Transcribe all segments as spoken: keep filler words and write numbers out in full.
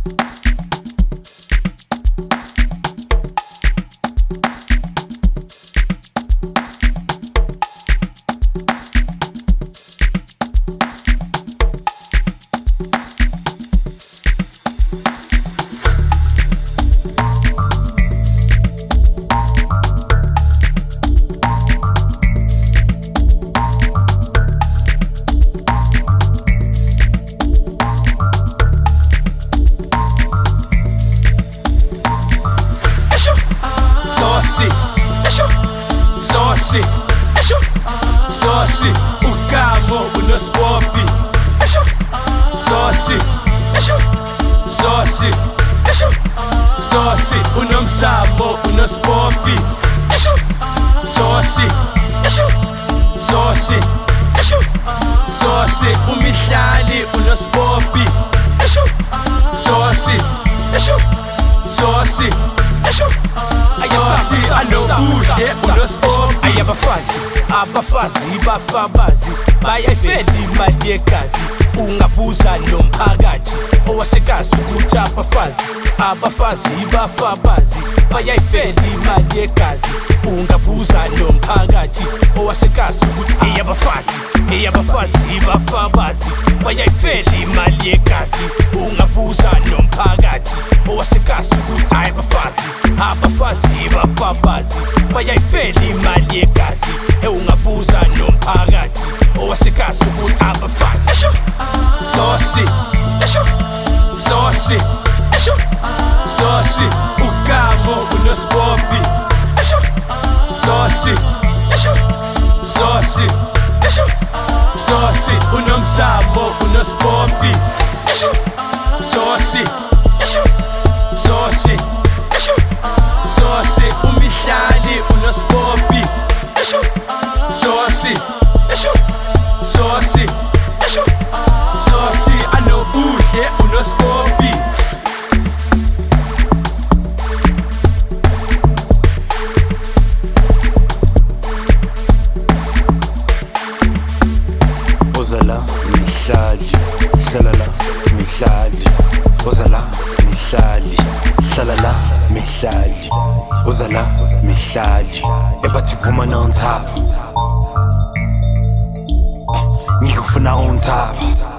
Saucy, esho, saucy, ukamo unospopi, esho, saucy, esho, saucy, esho, saucy, unomsamo unospopi, esho, saucy, esho, saucy, esho, saucy, umihlali unospopi, esho, saucy, esho, saucy, esho. Saucy anobuhle unospopi. Ayabafazi, abafazi bafabazi bayayifela imali yegazi. Ungabuza nomphakathi owasekazi ukuthi abafazi abafazi bafabazi bayayifela imali yegazi. Ungabuza nomphakathi owasekazi ukuthi eyabafazi eyabafazi bafabazi bayayifela imali yegazi. Ungabuza nomphakathi owasekazi ukuthi abafazi abafazi bafabazi bayayifela imali yegazi. Ungabuza nomphakathi owasekazi ukuthi abafazi esho, saucy, esho, saucy, esho, saucy, ukamo unospopi, esho, saucy, esho, saucy, esho, saucy, unomsamo unospopi, esho, saucy, esho, saucy, esho, saucy, umihlali unospopi, esho, saucy, esho, saucy, esho, saucy anobuhle unospopi. Ozala mihlali, hlala la mihlali. Ozala mihlali, hlala la mihlali. Ozala mihlali, ebathi woman on top. Ngikufuna on top.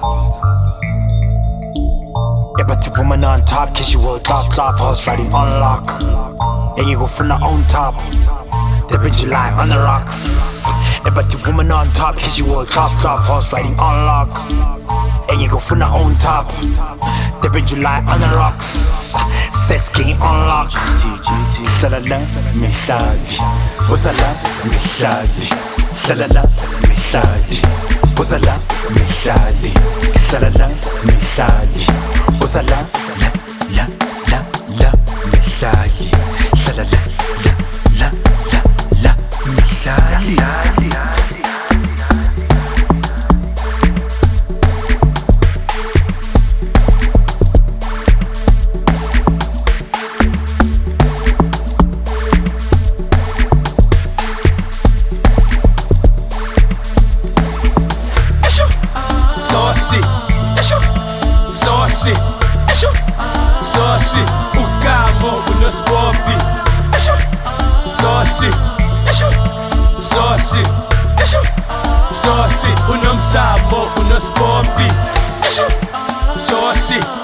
Ebathi woman on top, kiss you world off, flop horse riding on lock. Yeah, ngikufuna on top. The bitch lie on the rocks. Ebathi woman on top, kiss you world off, flop horse riding on lock. And you go for on top. The bitch lie on the rocks. Sex game on lock. Salala mihlali. Ozala mihlali. Salala mihlali. Ozala mihlali. Salala mihlali. Ozala la la la la mihlali. Salala la la la la mihlali. Saucy, esho, saucy, esho, saucy, ukamo unospopi, esho, saucy, esho, saucy, esho, saucy, unomsamo unospopi, esho, saucy.